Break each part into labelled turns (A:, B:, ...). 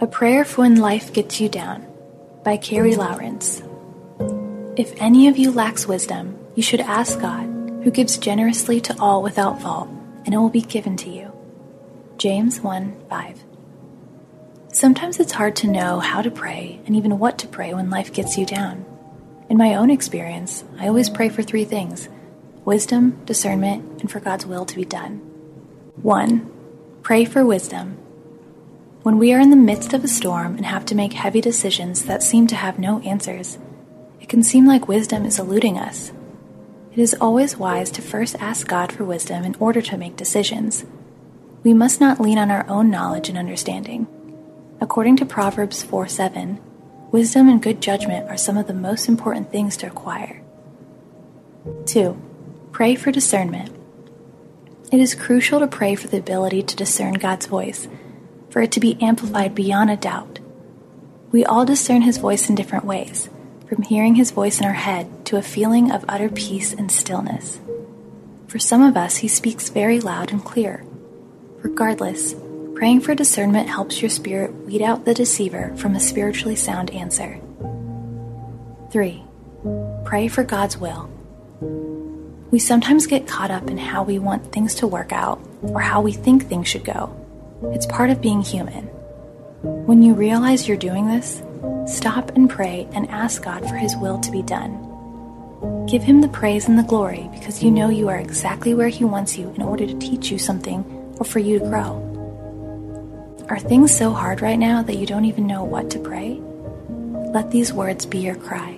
A: A Prayer for When Life Gets You Down by Carrie Lawrence. If any of you lacks wisdom, you should ask God, who gives generously to all without fault, and it will be given to you. James 1:5. Sometimes it's hard to know how to pray and even what to pray when life gets you down. In my own experience, I always pray for 3 things: wisdom, discernment, and for God's will to be done. 1. Pray for wisdom. When we are in the midst of a storm and have to make heavy decisions that seem to have no answers, it can seem like wisdom is eluding us. It is always wise to first ask God for wisdom in order to make decisions. We must not lean on our own knowledge and understanding. According to Proverbs 4:7, wisdom and good judgment are some of the most important things to acquire. 2. Pray for discernment. It is crucial to pray for the ability to discern God's voice, for it to be amplified beyond a doubt. We all discern His voice in different ways, from hearing His voice in our head to a feeling of utter peace and stillness. For some of us, He speaks very loud and clear. Regardless, praying for discernment helps your spirit weed out the deceiver from a spiritually sound answer. 3. Pray for God's will. We sometimes get caught up in how we want things to work out or how we think things should go. It's part of being human. When you realize you're doing this, stop and pray and ask God for His will to be done. Give Him the praise and the glory because you know you are exactly where He wants you in order to teach you something or for you to grow. Are things so hard right now that you don't even know what to pray? Let these words be your cry.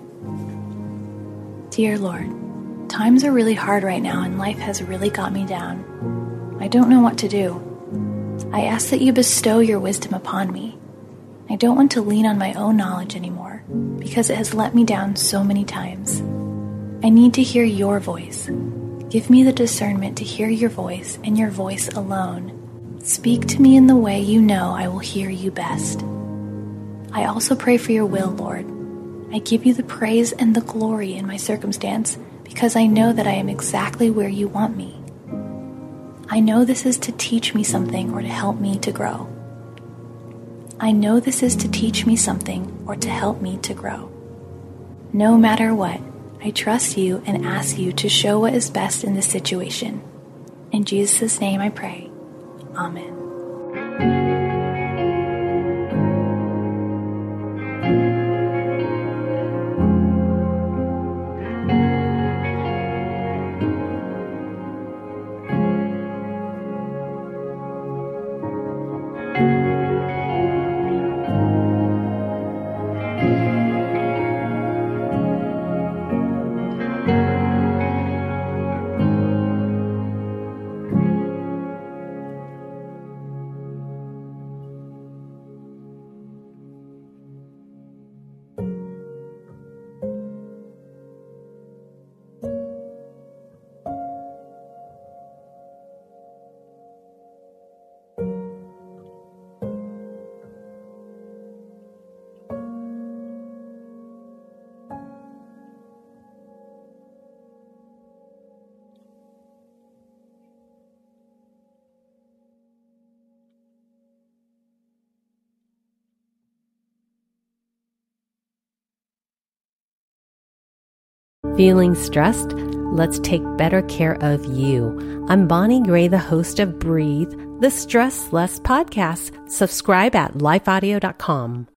A: Dear Lord, times are really hard right now and life has really got me down. I don't know what to do. I ask that you bestow your wisdom upon me. I don't want to lean on my own knowledge anymore because it has let me down so many times. I need to hear your voice. Give me the discernment to hear your voice and your voice alone. Speak to me in the way you know I will hear you best. I also pray for your will, Lord. I give you the praise and the glory in my circumstance because I know that I am exactly where you want me. I know this is to teach me something or to help me to grow. I know this is to teach me something or to help me to grow. No matter what, I trust you and ask you to show what is best in this situation. In Jesus' name I pray. Amen.
B: Feeling stressed? Let's take better care of you. I'm Bonnie Gray, the host of Breathe, the Stress Less podcast. Subscribe at lifeaudio.com.